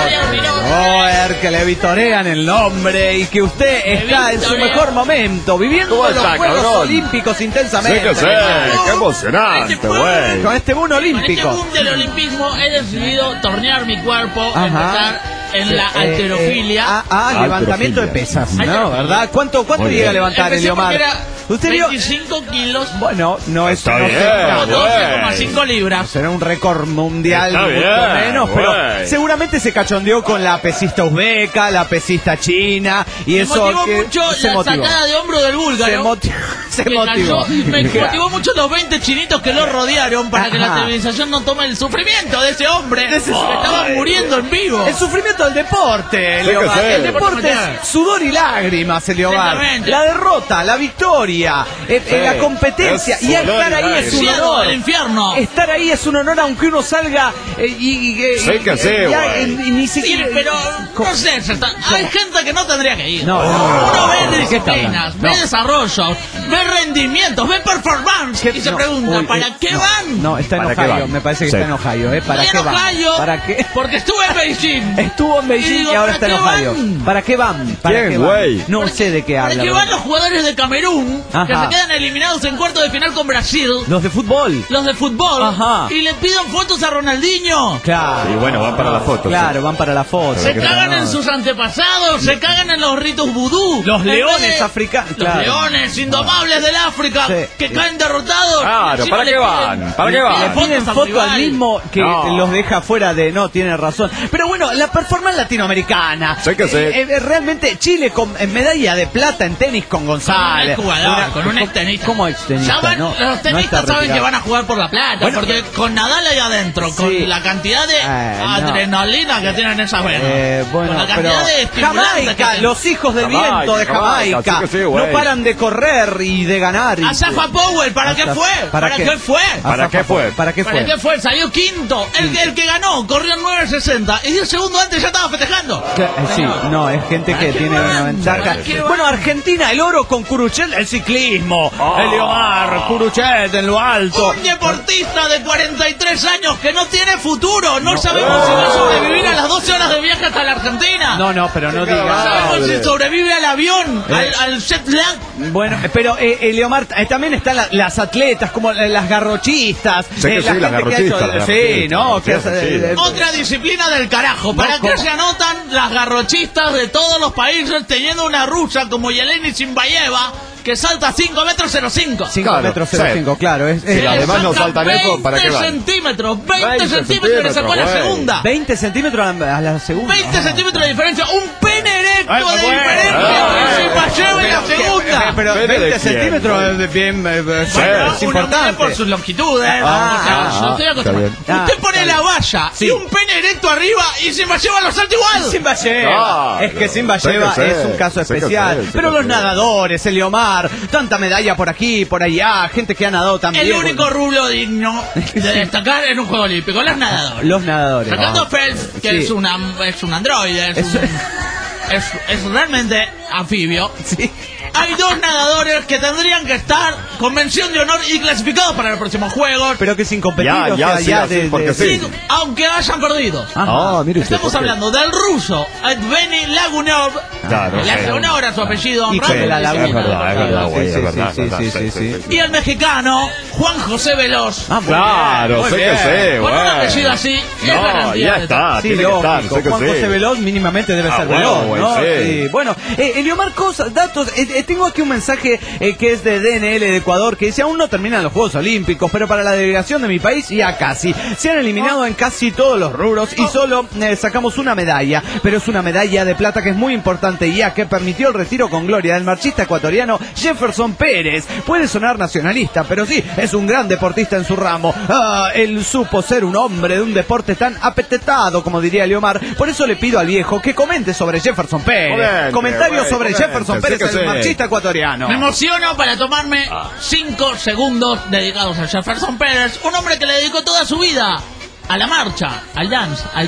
color. Que le vitorean el nombre y que usted está en su mejor momento, viviendo los Juegos Olímpicos intensamente. Sí que sí, qué emocionante, güey. Con este boom olímpico. Con este boom del olimpismo he decidido tornear mi cuerpo, Ajá. empezar en Sí, la eh, halterofilia. Eh, ah, ah levantamiento de pesas, ¿no? ¿Verdad? ¿Cuánto, cuánto llega a levantar, Eliomar? ¿Usted vio? veinticinco kilos. Bueno, no es Está no bien, será, doce coma cinco libras. será un récord mundial, Está mucho bien, menos, pero güey. seguramente se cachondeó con la pesista uzbeca, la pesista china, y Me eso motivó que mucho se la motivó. sacada de hombro del Se, búlgaro. moti se que motivó. cayó, y me Mira. motivó mucho los veinte chinitos que lo rodearon para que la Ajá. televisación no tome el sufrimiento de ese hombre De ese- que estaba muriendo en vivo. El sufrimiento del deporte, Sí, Eliomar. que sí. El deporte es sudor y lágrimas, Eliomar. Exactamente. La derrota, la victoria, eh, eh, la competencia. Es Y sudor estar y ahí es un lágrimas. honor. Del infierno. Estar ahí es un honor, aunque uno salga eh, y, y, Sí que sí, y- güey. y- y ni Sí, siquiera. pero Co- no sé, se está- hay gente que no tendría que ir. No, no, Uno ve ¿de qué está disciplinas, hablando? ve No. desarrollos, ve rendimientos, ve performance ¿Qué? y se No, pregunta, uy, ¿para eh, qué no, van? No, está en ¿Para qué Ohio, van? me parece que Sí. está en Ohio, ¿eh? ¿Para Estoy qué en van? Ohio ¿Para qué? Porque estuve en Beijing. Estuvo en Beijing y, digo, ahora ¿para está en qué Ohio. van? ¿Para qué van? ¿Para ¿Quién, qué van? güey? No sé de qué ¿Para habla. qué van los jugadores de Camerún que Ajá. se quedan eliminados en cuarto de final con Brasil? Los de fútbol. Los de fútbol. Ajá. Y le pidan fotos a Ronaldinho. Claro. Y bueno, van para la foto. Claro, van para la foto. Se Pero cagan no. en sus antepasados, se cagan en los ritos vudú. Los En vez leones de- africanos, Los claro. leones indomables del África Sí. que caen derrotados. Claro, Encima ¿para le qué piden- van? ¿Para qué le van? piden Le piden fotos al foto al rival. mismo que No. los deja fuera de... No, tiene razón. Pero bueno, la performance latinoamericana. Sí que sí. Eh, eh, realmente Chile con eh, medalla de plata en tenis con González. Con un jugador, Una- con un ¿cómo- extenista. ¿Cómo extenista? Ya van- No, los no tenistas está saben retirado. que van a jugar por la plata, Bueno, porque con Nadal ahí adentro, sí. con la cantidad de Eh, no. adrenalina que tienen esas venas, Eh, bueno, con la pero cantidad de estimulantes que Jamaica, tienen. los hijos del Jamaica, viento de Jamaica, Jamaica, sí que sí, no güey. paran de correr y de ganar. y- Asafa Powell, ¿para qué Asafa- fue? ¿Para, qué? fue? ¿Para qué fue? ¿Para qué ¿Para fue? qué fue? Salió quinto. El, el que ganó corrió en nueve sesenta y diez segundos antes ya estaba festejando. Cla- eh, Sí, no, es gente que qué tiene van? una ventaja. ¿Para qué van? Bueno, Argentina, el oro con Curuchet, el ciclismo. Oh. Eliomar, Curuchet en lo alto. Un deportista de cuarenta y tres años que no tiene futuro. No, sabemos si va a sobrevivir a las doce horas de viaje hasta la Argentina. No, no, pero no No diga. sabemos si sobrevive al avión, Eh. al, al jet lag. Bueno, eh, pero eh, Eliomar, eh, también están la- las atletas, como eh, las garrochistas. Sí que eh, sí, la las gente que ha hecho- garrochistas, las Sí, garrochistas, ¿no? Que sí, hace- sí. eh, Otra disciplina del carajo. ¿Para No, qué ¿cómo? se anotan las garrochistas de todos los países teniendo una rusa como Yelena Zimbayeva que salta cinco metros cero cinco? cinco Claro, metros cero cinco, sí. claro. Es, es- Sí, además no Salta saltan eso, ¿para qué veinte van? centímetros, veinte veinte centímetros y le sacó a la centímetros, güey. segunda. veinte centímetros a la, a la segunda. veinte centímetros de diferencia, un pene erecto Ay, de bueno, diferencia. bueno, Y Zimbayeva en la pero- segunda. eh, Pero ¿Pene de veinte quién? centímetros es de bien, eh, eh, Bueno, es uno mide importante. por sus longitudes. Ah, o sea, ah, yo estoy ah, acostumbrado. está bien. Usted Ah, pone está la bien. valla Sí. y un pene erecto arriba y Zimbayeva lo salta igual. Zimbayeva. Claro. Es que Zimbayeva Sí que sí, es un caso sí que especial. sí, sí Pero que los sí. nadadores, Eliomar, tanta medalla por aquí, por allá, gente que ha nadado también. El único rublo digno de destacar en un juego olímpico, los nadadores. Los nadadores. Sacando a Phelps, que Sí. es, una, es un androide, es, Es- un- es, es realmente anfibio. Sí. Hay dos nadadores que tendrían que estar con mención de honor y clasificados para los próximos Juegos, Pero que sin competir, Ya, o ya, sea, sí, ya así, de, porque de- sí. sin- aunque hayan perdido. Ajá. Ah, mire usted. Estamos ¿por qué? hablando del ruso Evgeny Lagunov, Claro, la sí. honora su apellido Y honrado, de la sí, laguna. Es verdad, es verdad, güey, Sí, es sí, verdad, sí, es verdad, sí, sí, sí, sí, sí. sí. y el mexicano Juan José Veloz. Ah, muy Claro, bien, muy sé que bien. sé, Con un güey. apellido así, es No, garantía ya de está, Sí, tiene que estar, lógico. sé que Juan sí. José Veloz mínimamente debe Ah, ser bueno, Veloz, güey, ¿no? sí. Bueno, eh, Eliomar, cosas, datos. Eh, eh, tengo aquí un mensaje eh, que es de D N L de Ecuador que dice: aún no terminan los Juegos Olímpicos, pero para la delegación de mi país ya casi. Se han eliminado en casi todos los rubros y solo eh, sacamos una medalla, pero es una medalla de plata que es muy importante ya que permitió el retiro con gloria del marchista ecuatoriano Jefferson Pérez. Puede sonar nacionalista, pero sí, es un gran deportista en su ramo. Ah, él supo ser un hombre de un deporte tan apetetado, como diría Eliomar. Por eso le pido al viejo que comente sobre Jefferson Pérez. Comente, Comentarios güey, sobre comente, Jefferson sí Pérez, que el sí. marchista ecuatoriano. Me emociono para tomarme cinco segundos dedicados a Jefferson Pérez, un hombre que le dedicó toda su vida a la marcha, al dance, al pop.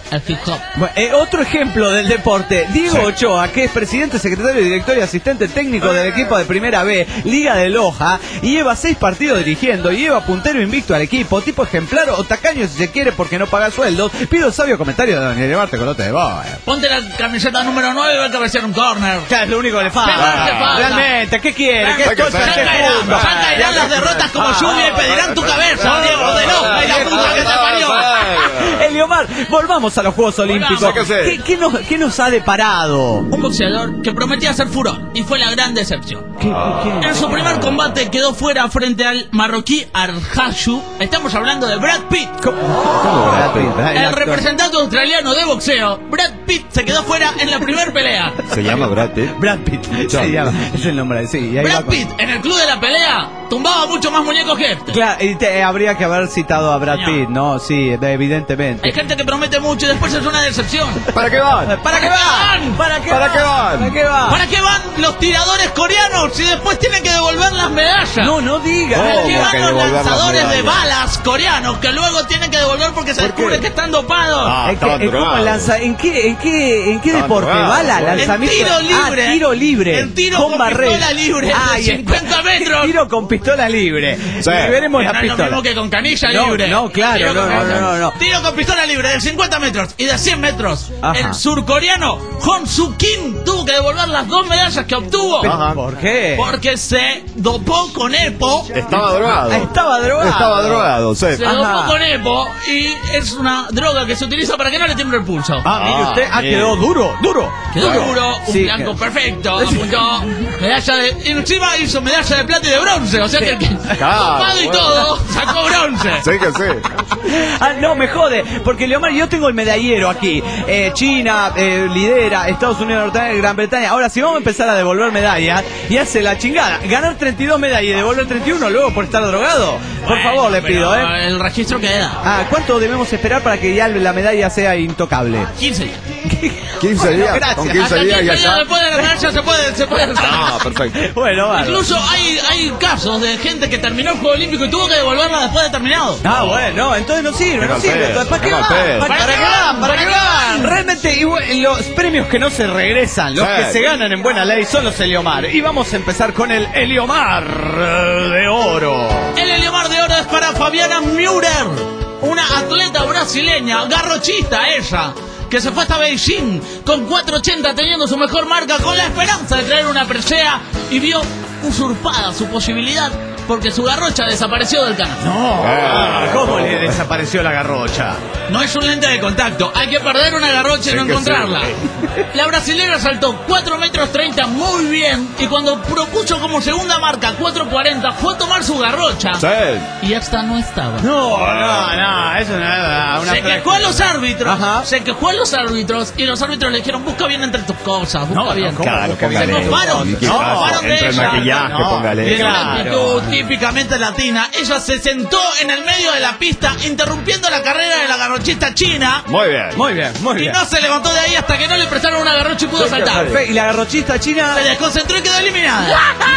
el hip hop. Bueno, eh, otro ejemplo del deporte, Diego Sí. Ochoa, que es presidente, secretario, director y asistente técnico del equipo de Primera B, Liga de Loja, y lleva seis partidos dirigiendo, y lleva puntero invicto al equipo, tipo ejemplar o tacaño si se quiere porque no paga sueldos. Pido el sabio comentario de Don Llevarte Colote de Boa. Ponte la camiseta número nueve y va a cabecear un corner. Ya es lo único que le falta. ¿Qué más te falta? Realmente, ¿qué quiere? ¿Qué Hay que cosa ser- este Ya caerán, fútbol? ya caerán las derrotas como lluvia y pedirán tu cabeza, Diego de Loja y la puta que te parió. Eliomar, volvamos a los Juegos Olímpicos. Volvamos. ¿Qué, qué nos, ¿Qué nos ha deparado? Un boxeador que prometía hacer furor y fue la gran decepción. ¿Qué, qué? En su primer combate quedó fuera frente al marroquí Arjashu. Estamos hablando de Brad Pitt. ¿Cómo? ¿Cómo Brad Pitt? El El actor. representante australiano de boxeo, Brad Pitt, se quedó fuera en la primera pelea. Se llama Brad Pitt. Brad Pitt, se llama, es el nombre, sí. y ahí va Brad con- Pitt, en el club de la pelea, tumbaba mucho más muñecos que este. Claro, y te- habría que haber citado a Brad Señor. Pitt, ¿no? Sí, evidentemente. Hay gente que promete mucho y después es una decepción. ¿Para qué van? ¿Para qué van? ¿Para qué ¿Para van? qué van? ¿Para qué van? ¿Para qué van los tiradores coreanos y después tienen que devolver las medallas? No, no digas. ¿Para ¿Cómo qué que van los devolver las lanzadores de medallas? balas coreanos que luego tienen que devolver porque se ¿Por qué? descubre que están dopados? Ah, Es que- estaban es como drogados. lanza, ¿en qué, en qué, en qué Estaban deporte? drogados, ¿Bala? bueno. ¿Lanzamiento? En tiro libre. Ah, tiro libre. En tiro con barrera. pistola libre de Ah, y cincuenta metros. Tiro con pistola libre. Sí. Y veremos Que la no es lo pistola. mismo que con canilla No, libre. no, claro, Tiro no, con- no, no, no, no. Tiro con pistola libre de cincuenta metros y de cien metros. Ajá. El surcoreano Hon Soo Kim tuvo que devolver las dos medallas que obtuvo. Ajá. ¿Por qué? Porque se dopó con EPO. Estaba drogado. Ah, estaba drogado. Estaba drogado, sí. Se Ajá. dopó con EPO y es una droga que se utiliza para que no le tiemble el pulso. Ah, mire Ah, usted, ah, bien. quedó duro, duro. Quedó duro, un Sí, blanco que- perfecto, apuntó medalla de... y encima hizo medalla de plata y de bronce, o sea que el que topado y bueno. todo sacó bronce. Sí que sí. Ah, no, me jode, porque Leomar, yo tengo el medallero aquí. Eh, China eh, lidera, Estados Unidos, Norteamérica, Gran Bretaña. Ahora, si vamos a empezar a devolver medallas y hace la chingada, ganar treinta y dos medallas y devolver treinta y uno luego por estar drogado, por Bueno, favor, le pero pido, ¿eh? El registro queda. Ah, ¿cuánto debemos esperar para que ya la medalla sea intocable? quince días. quince días. gracias. Con quince Hasta días quince ya días está. después de la medalla se puede... Se puede Ah, perfecto. Bueno, vale. Incluso hay, hay casos de gente que terminó el Juego Olímpico y tuvo que devolverla después de terminado. Ah, bueno, entonces no sirve, no Qué sirve. mal Entonces, ¿para qué pedo, qué van? mal pedo. ¿Para, ¿Para qué qué van? van? ¿Para qué ¿Para qué van? van? Realmente, igual, los premios que no se regresan, los Sí. que se ganan en buena ley son los Heliomar. Y vamos a empezar con el Heliomar eh, de oro. El Heliomar de Oro es para Fabiana Müller, una atleta brasileña, garrochista ella, que se fue hasta Beijing con cuatro ochenta teniendo su mejor marca con la esperanza de traer una presea y vio usurpada su posibilidad porque su garrocha desapareció del canal. No, Ah, ¿cómo le desapareció la garrocha? No es un lente de contacto, hay que perder una garrocha y Sí no que encontrarla. La brasileña saltó cuatro metros treinta muy bien y cuando propuso como segunda marca cuatro cuarenta fue a tomar su garrocha Sí. y esta no estaba. No, no, no, eso no es una Se quejó a los árbitros, Ajá. se quejó a los árbitros y los árbitros le dijeron busca bien entre tus cosas, busca No, bien. no, ¿cómo? Claro, Busca bien. Se póngale. mofaron, ¿Y qué no, pasa? mofaron de Entre el ella. maquillaje, No, póngale. Tiene una Claro. actitud típicamente latina. Ella se sentó en el medio de la pista interrumpiendo la carrera de la garrochista china Muy bien. Muy bien, muy y bien. no se levantó de ahí hasta que no le prestaron una garrocha y pudo saltar. Perfecto. Y la garrochista china. Se desconcentró y quedó eliminada.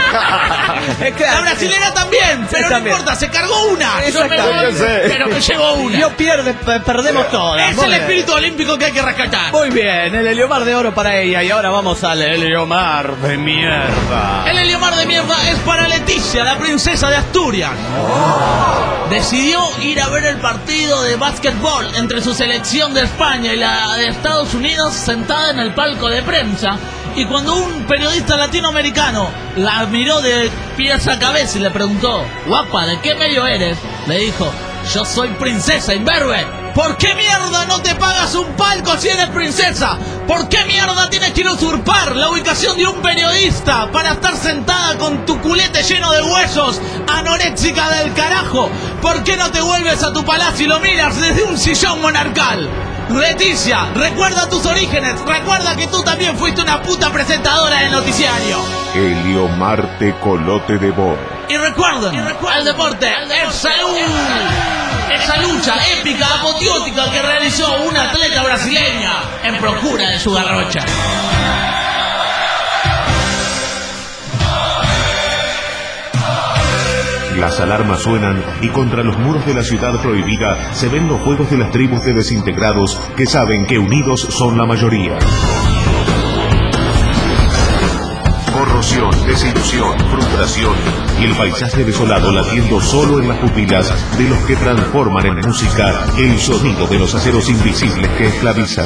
Es que- La brasilera también, pero no también. importa, se cargó una. Yo me Exactamente. voy, Sí. pero me llegó una. Yo pierde, pe- perdemos todas. Es Muy el bien. espíritu olímpico que hay que rescatar. Muy bien, el Heliomar de oro para ella. Y ahora vamos al Heliomar de mierda. El Heliomar de mierda es para Leticia, la princesa de Asturias. Decidió ir a ver el partido de básquetbol entre su selección de España y la de Estados Unidos sentada en el palco de prensa. Y cuando un periodista latinoamericano la miró de pies a cabeza y le preguntó, guapa, ¿de qué medio eres? Le dijo, yo soy princesa imberbe. ¿Por qué mierda no te pagas un palco si eres princesa? ¿Por qué mierda tienes que ir a usurpar la ubicación de un periodista para estar sentada con tu culete lleno de huesos, anoréxica del carajo? ¿Por qué no te vuelves a tu palacio y lo miras desde un sillón monarcal? Leticia, recuerda tus orígenes, recuerda que tú también fuiste una puta presentadora del noticiario. Heliomar Tecolote de Bo. Y recuerden, el deporte, el salud. Esa lucha épica, apoteótica que realizó una atleta brasileña en procura de su garrocha. Las alarmas suenan y contra los muros de la ciudad prohibida se ven los juegos de las tribus de desintegrados que saben que unidos son la mayoría. Corrosión, desilusión, frustración y el paisaje desolado latiendo solo en las pupilas de los que transforman en música el sonido de los aceros invisibles que esclavizan.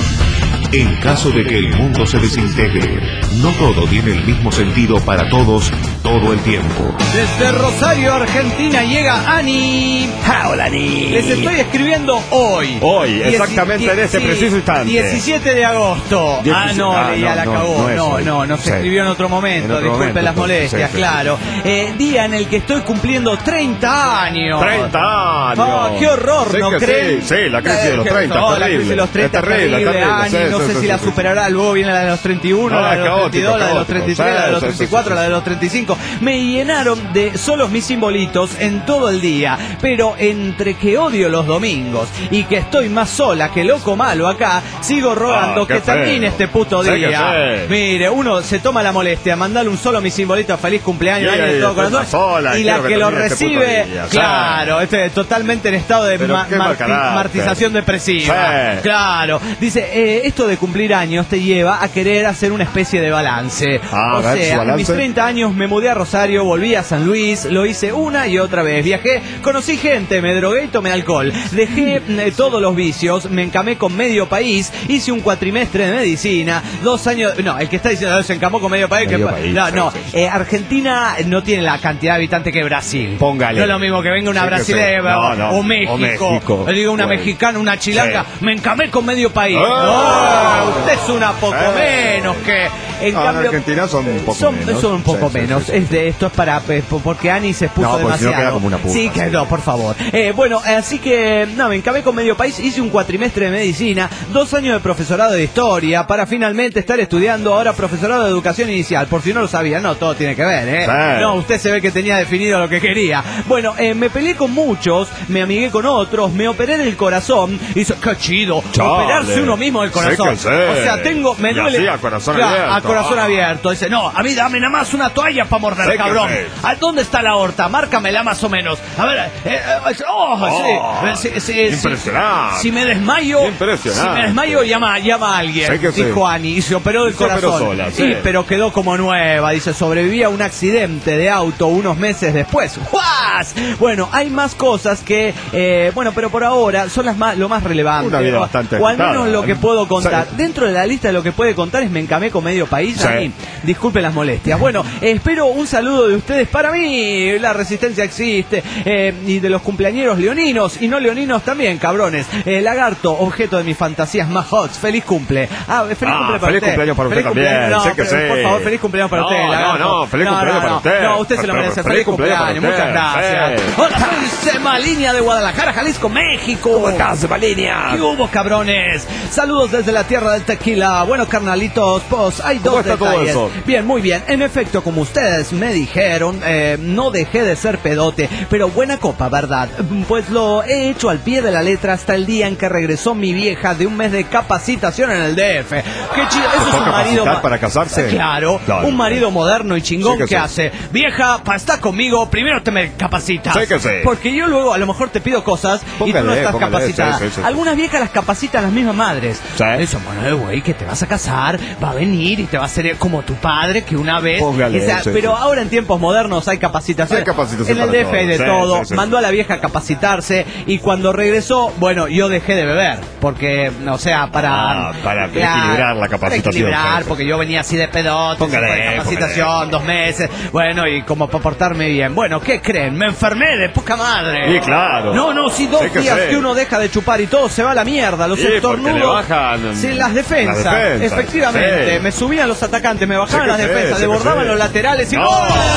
En caso de que el mundo se desintegre, no todo tiene el mismo sentido para todos todo el tiempo. Desde Rosario, Argentina, llega Ani. Hola, Ani. Les estoy escribiendo hoy. Hoy, exactamente en este preciso instante. diecisiete de agosto. Ah, no, ah, ya no, la cagó. No, no, no, no se sí. escribió en otro momento. En otro Disculpen momento, las molestias, sí, sí, claro. Sí, sí. Eh, día en el que estoy cumpliendo treinta años. treinta años. Oh, qué horror, sí, ¿no creen? Sí, sí, la crisis de los treinta. No, la crisis de los treinta. Es terrible, terrible, Ani. Sí, no sí, sé sí, si sí, la superará. Luego viene la de los treinta y uno, no, la de los caótico, treinta y dos, la de los treinta y tres, sí, la de los treinta y cuatro, sí, sí, sí. la de los treinta y cinco. Me llenaron de solos mis simbolitos en todo el día. Pero entre que odio los domingos y que estoy más sola que loco malo acá, sigo rogando ah, que feo. termine este puto día. Sí, Mire, uno se toma la molestia de mandarle un solo mi simbolito, feliz cumpleaños, yeah, de todo corazón, sola, y la que, que lo recibe, este claro, este, totalmente en estado de ma marti martización depresiva. Sí. Claro. Dice, eh, esto de cumplir años te lleva a querer hacer una especie de balance. Ah, o sea, a mis treinta años me mudé a Rosario, volví a San Luis, lo hice una y otra vez. Viajé, conocí gente, me drogué y tomé alcohol. Dejé eh, todos los vicios, me encamé con medio país, hice un cuatrimestre de medicina, dos años... No, el que está diciendo se encamó con medio país... Medio que, país no, no. Eh, Argentina no tiene la cantidad de habitantes que Brasil. Póngale. No es lo mismo que venga una sí, brasileña no, no. o México. O México. Le digo una bueno. mexicana, una chilanga, sí. me encamé con medio país. ¡Oh! Oh, usted es una poco eh. menos que... En ah, cambio, en Argentina son un poco son, menos. Son un poco sí, menos. Sí, sí. Es de, esto es para... Porque Ani se expuso no, demasiado. Si no queda como una puta, sí, que no, por favor. Eh, bueno, así que, no, me encamé con medio país, hice un cuatrimestre de medicina, dos años de profesorado de historia, para finalmente estar estudiando ahora profesorado de educación inicial. Por si no lo sabía, no, todo tiene que ver, ¿eh? Sí. No, usted se ve que tenía definido lo que quería. Bueno, eh, me peleé con muchos, me amigué con otros, me operé del corazón. Hizo, qué chido, Chale. operarse uno mismo del corazón. Sí, o sea, tengo, me duele. Sí, a corazón claro, abierto. A corazón ah. abierto. Dice, no, a mí dame nada más una toalla para morder, sí, cabrón. ¿A dónde está la aorta? Márcamela más o menos. A ver, eh, eh, oh, oh, sí, sí, sí, impresionante. Si, si me desmayo, si me desmayo, llama, llama a alguien, sí dijo sí. Ani, y se operó del y corazón. Sola, sí. sí, pero quedó como nueva. Dice, sobreviví a un accidente de auto unos meses después. ¡Guas! Bueno, hay más cosas que, eh, bueno, pero por ahora son las más, lo más relevante. Una vida bastante o al menos agitada, lo que puedo contar. Sí. Dentro de la lista de lo que puede contar es me encamé con medio país. Sí. A mí, disculpen las molestias. Bueno, eh, espero un saludo de ustedes para mí. La resistencia existe. Eh, y de los cumpleañeros leoninos y no leoninos también, cabrones. Eh, Lagarto, objeto de mis fantasías más hot. Feliz cumple. Ah, feliz ah, cumple para feliz usted. Cumpleaños para feliz usted también. No, sé que pero, sí. Por favor, feliz cumpleaños para no, usted, Lagarto. No, no, feliz no, cumpleaños no, para usted. No, usted se lo merece. Feliz, feliz cumpleaños. cumpleaños muchas gracias. Sí. Hola, Sema Línea de Guadalajara, Jalisco, México. ¿Cómo estás, Sema Línea? ¿Qué hubo, cabrones? Saludos desde la tierra del tequila. Bueno, carnalitos, pues hay dos detalles. Todo eso? Bien, muy bien. En efecto, como ustedes me dijeron, eh, no dejé de ser pedote, pero buena copa, ¿verdad? Pues lo he hecho al pie de la letra hasta el día en que regresó mi vieja de un mes de capacitación en el D F. Qué chido, eso es un marido para casarse. Claro, claro, un marido moderno y chingón sí que, que sí. hace. Vieja, para estar conmigo, primero te me capacitas. Sí que sí. Porque yo luego a lo mejor te pido cosas póngale, y tú no estás póngale, capacitada. Sí, sí, sí. Algunas viejas las capacitan las mismas madres. Sí. Eso, bueno, güey, que te vas a casar, va a venir y te va a hacer como tu padre que una vez. Póngale, o sea, sí, pero sí. ahora en tiempos modernos hay capacitación. Hay capacitación en el D F hay de sí, todo. Sí, sí, Mandó sí. a la vieja a capacitarse y cuando regresó, bueno, yo dejé de beber porque, o sea, para ah, para la, equilibrar la capacitación. Para equilibrar, sí. porque yo venía así de pedote, póngale, de capacitación, póngale. dos meses, bueno, y como para portarme bien. Bueno, ¿qué creen? Me enfermé de poca madre. Sí, claro. No, no, sí, dos sí que días sé. que uno deja de chupar y todo se va a la mierda. Los sí, estornudos. Bajan sí, las defensas. Las defensas efectivamente. Sí. Me subían los atacantes, me bajaban sí las defensas, desbordaban los laterales y no,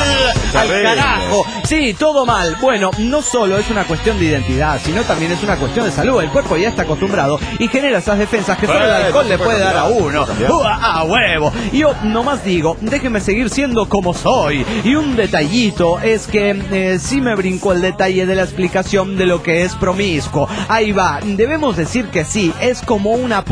al carajo. Sí, todo mal. Bueno, no solo es una cuestión de identidad, sino también es una cuestión de salud. El cuerpo ya está acostumbrado y genera esas defensas que solo el alcohol le puede dar a uno. Uh, ¡A huevo! Yo nomás digo, déjenme seguir siendo como soy. Y un detallito es que eh, sí me brincó el detalle de la explicación de lo que es promiscuo. Ahí va, debemos decir que sí, es como una puta, pero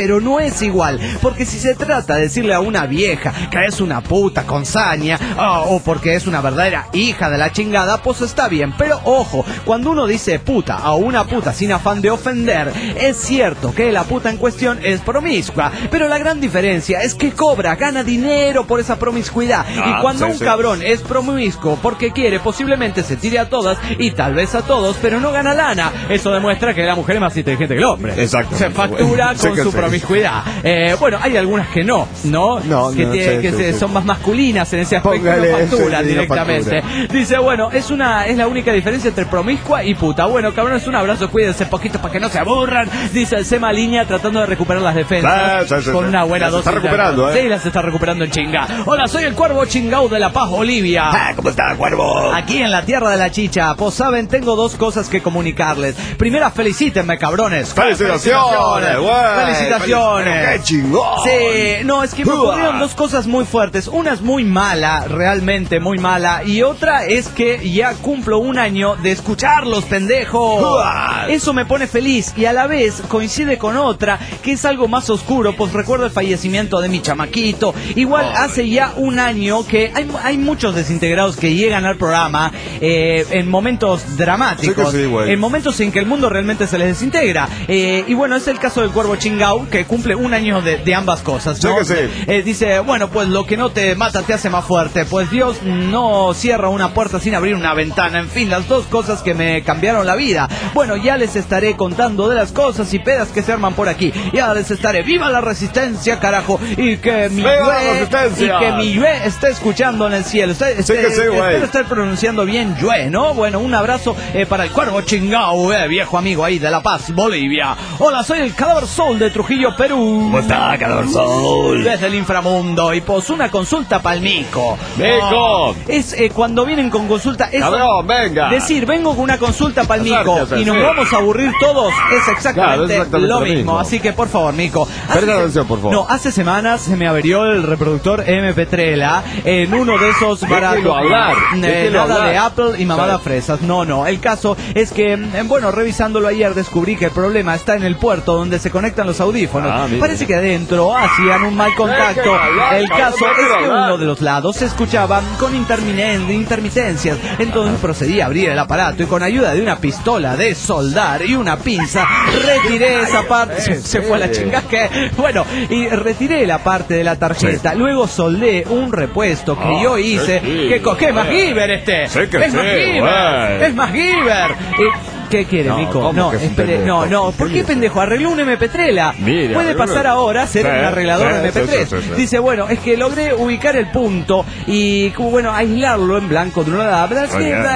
pero no es igual. Porque si se trata de decirle a una vieja que es una puta con saña, oh, o porque es una verdadera hija de la chingada, pues está bien. Pero ojo, cuando uno dice puta a una puta sin afán de ofender, es cierto que la puta en cuestión es promiscua, pero la gran diferencia es que cobra, gana dinero por esa promiscuidad. Ah, y cuando sí, un sí. cabrón es promiscuo porque quiere, posiblemente se tire a todas y tal vez a todos, pero no gana lana. Eso demuestra que la mujer es más inteligente que el hombre. Exacto. Se factura sí, con su sí. promiscuidad. Eh, bueno, hay algunas que no, ¿no? No, que no, tiene, sí, que sí, se, sí. son más masculinas en ese aspecto. Póngale, no facturan sí, directamente. No factura. Dice, bueno, es una es la única diferencia entre promiscua y puta. Bueno, cabrones, un abrazo, cuídense poquito para que no se aburran. Dice el Sema Línea tratando de recuperar las defensas sí, sí, sí, con sí. una buena las dosis. Está recuperando, de... ¿eh? Sí, las está recuperando en chinga. Hola, soy el Cuervo Chingao de La Paz, Bolivia. Ah, ¿cómo está, Cuervo? Aquí en la tierra de la chicha. Pues saben, tengo dos cosas que comunicarles. Primera, felicítenme, cabrones. Felicitaciones, güey. Felicitaciones. Qué chingón. Sí, no, es que me ocurrieron dos cosas muy fuertes. Una es muy mala, realmente muy mala. Y otra es que ya cumplo un año de escucharlos, pendejo. Eso me pone feliz y a la vez coincide con otra que es algo más oscuro, pues recuerdo el fallecimiento de mi chamaquito. Igual oh, hace ya un año que hay, hay muchos desintegrados que llegan al programa eh, en momentos dramáticos, sí sí, en momentos en que el mundo realmente se les desintegra. Eh, y bueno, es el caso del Cuervo Chingao, que cumple un año de, de ambas cosas, ¿no? Sí sí. Eh, dice, bueno, pues lo que no te mata te hace más fuerte. Pues Dios no cierra una puerta sin abrir una ventana. En fin, las dos cosas que me cambiaron la vida. Bueno, ya les estaré contando de las cosas y pedas que se arman por aquí. Ya les estaré. ¡Viva la resistencia, carajo! Y que mi Yue, y que mi Yue esté escuchando en el cielo. Esté, sí que sí, espero estar pronunciando bien Yue, ¿no? Bueno, un abrazo eh, para el Cuervo Chingao, eh, viejo amigo ahí de La Paz, Bolivia. Hola, soy el Cadáver Soul de Trujillo, Perú. ¿Cómo está, Cadáver Soul? Desde el inframundo. Y pues una consulta pa'l Mico. ¡Mico! Oh, es eh, cuando vienen con consulta. Es ¡Cabrón, venga! Decir, vengo con una consulta pa'l Mico y nos sí. vamos a aburrir todos. Es exactamente, claro, es exactamente lo, lo mismo. mismo. Así que, por favor, Mico. Presta atención, por favor. No, hace semanas se me averió el reproductor eme pe tres en uno de esos baratos. Déjelo hablar. Eh, Déjelo nada hablar. de Apple y mamada Claro. fresas. No, no. El caso es que, eh, bueno, revisándolo ayer descubrí que el problema está en el puerto donde se conectan los audífonos. Ah, Parece que adentro hacían un mal contacto. Déjelo hablar, El cabrón, caso es déjelo que hablar. uno de los lados se escuchaba con interminen- intermitencias. Entonces procedí a abrir el aparato y con ayuda de una pistola de soldar y una pinza retiré esa parte. Se, se fue a la chingada que. Bueno, y retiré la parte de la tarjeta. Luego soldé un repuesto que Ah, yo hice. sí, ¿Qué, co- qué es güey. MacGyver este? Sí que es sí, MacGyver. güey. Es MacGyver. Y- ¿Qué quiere, No, Mico? ¿cómo No, que es un espere, pendejo? no, no. ¿Por qué pendejo? Arregló un eme pe tres. Mira, Puede arregló pasar un- ahora a ser Sí, un arreglador sí, de eme pe tres. sí, sí, sí. Dice, bueno, es que logré ubicar el punto y, como bueno, aislarlo en blanco de una verdad.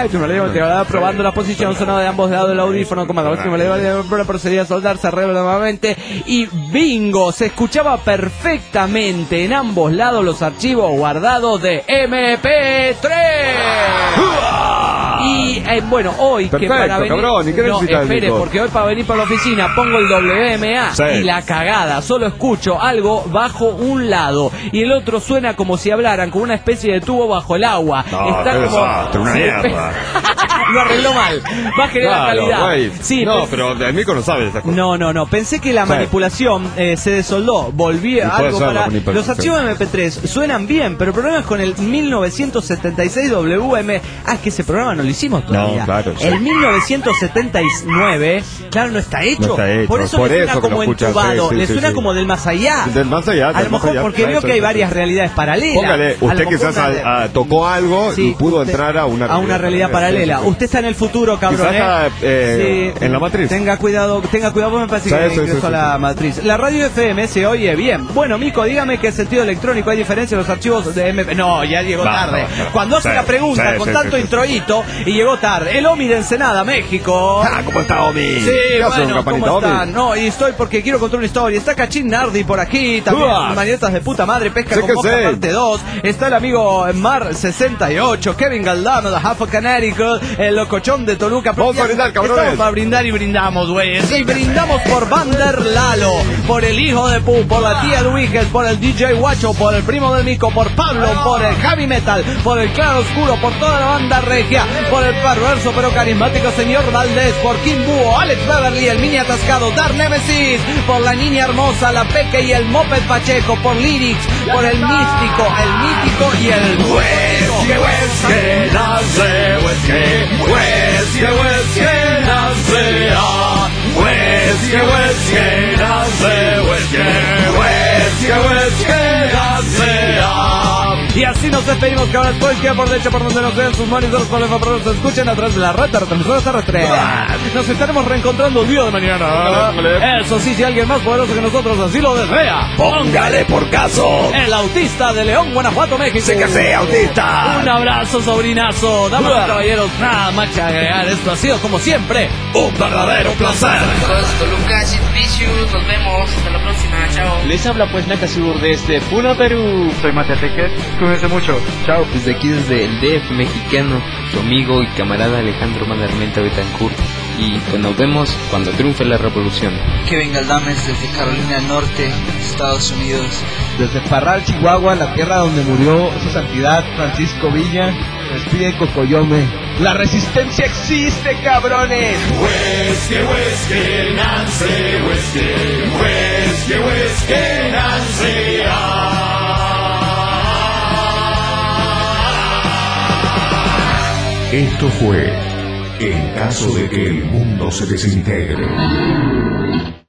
Probando la posición sonada de ambos lados del audífono, como la última le procedí a soldarse se arregla nuevamente y bingo, se escuchaba perfectamente en ambos lados los archivos guardados de eme pe tres. Y eh, bueno, hoy Perfecto, que para venir, cabrón, ¿y qué no, necesitas, espere, Nico? porque hoy para venir para la oficina pongo el doble eme a Sí. y la cagada, solo escucho algo bajo un lado y el otro suena como si hablaran con una especie de tubo bajo el agua. No, Está qué como desastre, una Sí, mierda. lo arregló mal. Bájale la Claro, calidad. güey. Sí, no, pens- pero el Mico no sabe de esas cosas. no, no, no. Pensé que la Sí. manipulación eh, se desoldó. Volví a puede algo ser la para. manipulación. Los archivos eme pe tres suenan bien, pero el problema es con el mil novecientos setenta y seis doble eme. Ah, es que ese programa no lo hicimos todavía. No, claro, sí. El mil novecientos setenta y nueve, claro, no está hecho. No está hecho. Por eso Por le suena eso que como lo escuchas, entubado. sí, sí, le sí, suena sí. como del más allá. Del más allá, A del lo más mejor allá. porque Sí, veo sí, que hay sí, varias sí. realidades paralelas. Póngale, A lo usted mejor quizás una- a- a- tocó algo Sí, y pudo usted- entrar a una a una realidad paralela. Sí, sí, sí. Usted está en el futuro, cabrón. Quizás ¿eh? está, eh, en la matriz. Tenga cuidado, tenga cuidado, porque me parece Sí, que sí, ingresó sí, a sí, la sí. matriz. La radio efe eme se oye bien. Bueno, Mico, dígame qué sentido electrónico hay diferencia en los archivos de eme pe. No, ya llegó No, tarde. no, no. Cuando hace Sí, la pregunta sí, con sí, tanto sí, sí. introito y llegó tarde. El Omi de Ensenada, México. Ah, ¿cómo está, Omi? Sí, ¿Qué hace, bueno, un campanita, ¿cómo Omi? están? No, y estoy porque quiero contar una historia. Está Cachín Nardi por aquí, también Uah. Marionetas de puta madre, Pesca Sí con que Boca sí. parte dos. Está el amigo Mar sesenta y ocho, Kevin Galdano de Half of Connecticut, el locochón de Toluca. Vamos a brindar, cabrones. Estamos a brindar y brindamos, güeyes. Y brindamos por Vander Lalo, por el hijo de Pu, por la tía Luiges, por el D J Guacho, por el primo del Mico, por Pablo, por el Heavy Metal, por el Claro Oscuro, por toda la banda regia, por el perverso pero carismático señor Valdés, por Kim Búho, Alex Beverly, el mini atascado, Dark Nemesis, por la niña hermosa, la Peque y el Moped Pacheco, por Lyrics, por el místico, el mítico y el Whisky, whisky, nace, whisky, whisky, whisky, nace, ah. Whisky, whisky, nace, whisky, whisky, whisky, nace, ah. Y así nos despedimos, cabrones, por izquierda, por derecha, por donde nos vean sus monitores, por el favor, nos escuchen a través de la red de retransmisores terrestres. Nos estaremos reencontrando el día de mañana. Eso sí, si alguien más poderoso que nosotros así lo desea, Póngale por caso. el autista de León, Guanajuato, México. Sí que sea autista. Un abrazo, sobrinazo. Damas y caballeros, nada más que agregar. Esto ha sido, como siempre, Un verdadero placer. Amigos, Toluca, Vicious, nos vemos, hasta la próxima, chao. Les habla pues Nakasur desde Puno, Perú. Soy Mateteque, cuídense mucho, chao. Desde aquí, desde el D F mexicano, su amigo y camarada Alejandro Madarmenta Betancourt. Y pues nos vemos cuando triunfe la revolución. Kevin Galdames desde Carolina del Norte, Estados Unidos. Desde Parral, Chihuahua, la tierra donde murió su santidad Francisco Villa, despide Cocoyome. ¡La resistencia existe, cabrones! Whisky, whisky, Nancy, whisky, whisky, whisky, Nancy, ah. Esto fue En caso de que el mundo se desintegre.